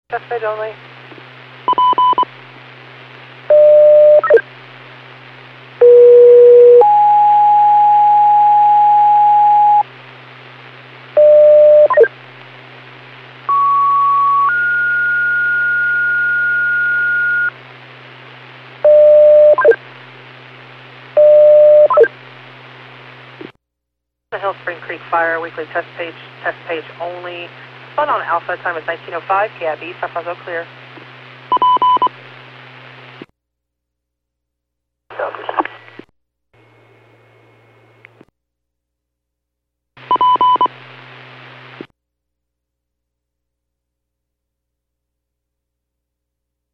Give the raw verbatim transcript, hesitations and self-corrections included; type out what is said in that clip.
Test page only. The Hill Spring Creek Fire weekly test page, test page only. Fun on Alpha, time is nineteen oh five, K I B, San Francisco clear.